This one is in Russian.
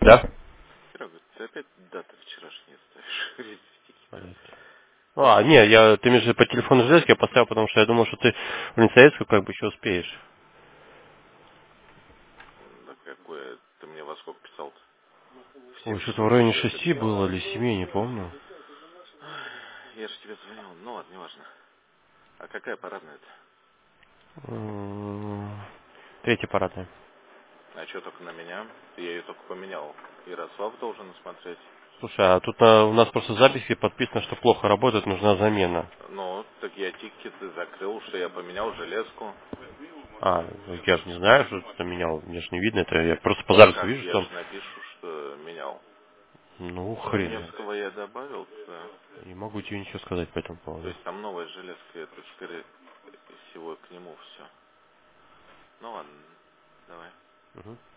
Да? Серега, ты опять даты вчерашние ставишь. Резистики-то. Ты мне же по телефону железки я поставил, потому что я думал, что ты в Линцоевскую как бы еще успеешь. Да какое? Ты мне во сколько писал-то? В Ой, 7 что-то в часов районе вечера ты 6 писал. было или 7, я не помню. Я же тебе звонил. Ну ладно, неважно. А какая парадная-то? Третья парадная. А что только на меня? Я ее только поменял. Ярослав должен смотреть. Слушай, а тут у нас просто в записи подписано, что плохо работает, нужна замена. Ну, так я тикеты закрыл, что я поменял железку. Я же не знаю, что ты менял, мне же не видно это, я просто по Ну записи как, вижу, я что он, же напишу, что менял. ну, хрен знает. Невского я добавил, да. Не могу тебе ничего сказать по этому То поводу. есть там новая железка, это скорее всего к нему все. Ну ладно, давай.